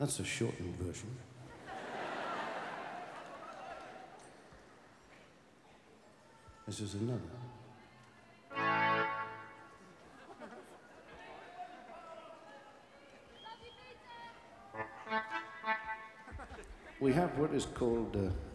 That's a shortened version. This is another. We have what is called